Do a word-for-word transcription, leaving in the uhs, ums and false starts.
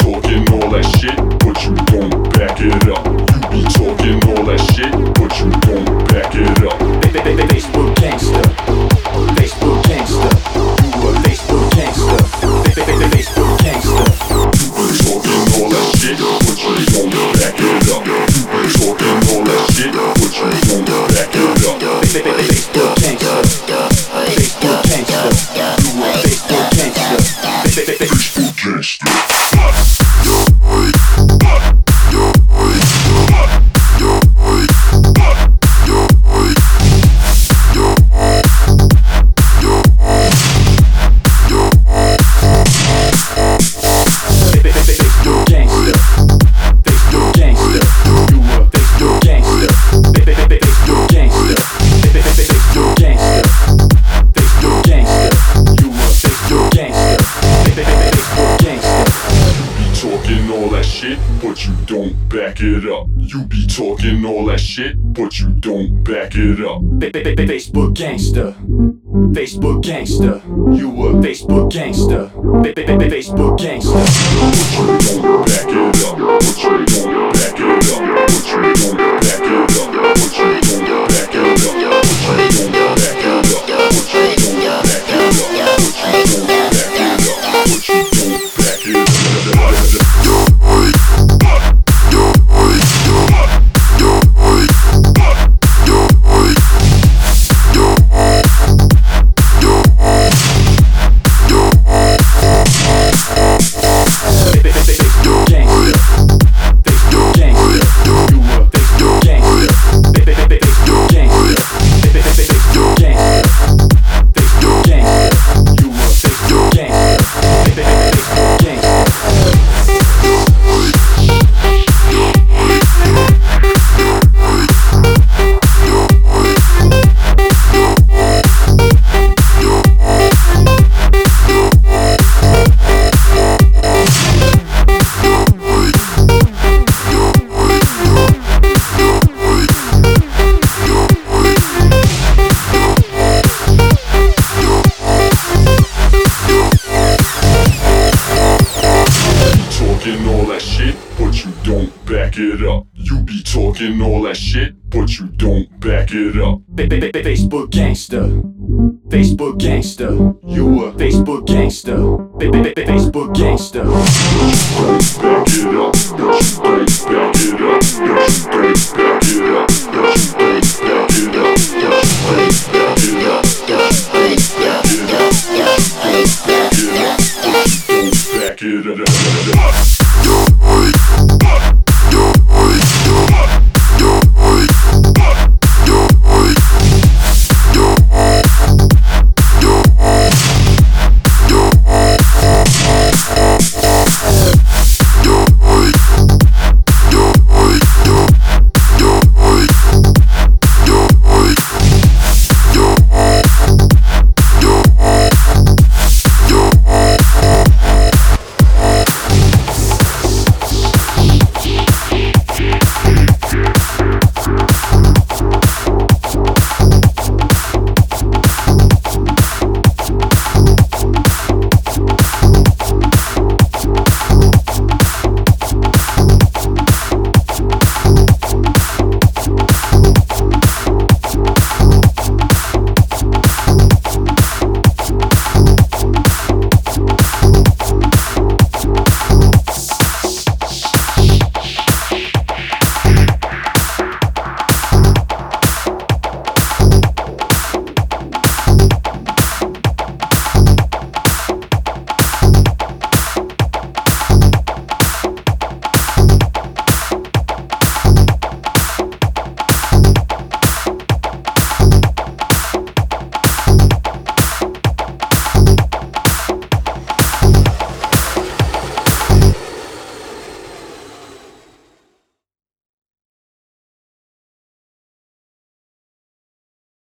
talking all that shit, but you don't back it up. You be talking all that shit, but you don't back it up. Facebook gangster, Facebook gangster, you a Facebook gangster, Facebook gangster. You be talking all that shit, but you don't back it up. You be talking all that shit, but you don't back it up. Facebook gangster, Facebook gangster, you a Facebook gangster, Facebook gangster. But you don't back it up. You be talking all that shit, but you don't back it up. Facebook gangster, Facebook gangster, you a Facebook gangster, Facebook gangster. But you don't back it up. But you don't back it up. But you don't back it up. But you don't back it up. But you don't back it up. But you don't back it up. But you don't back it up. But you don't back it up. All that shit, but you don't back it up. You be talking all that shit, but you don't back it up. Facebook gangster, Facebook gangster, you a Facebook gangster, Facebook gangster. But you don't back it up. But you don't back it up. But you don't back it up. But you don't back it up. But you don't back it up. But you don't back it up. But you don't back it up. But you don't back it up.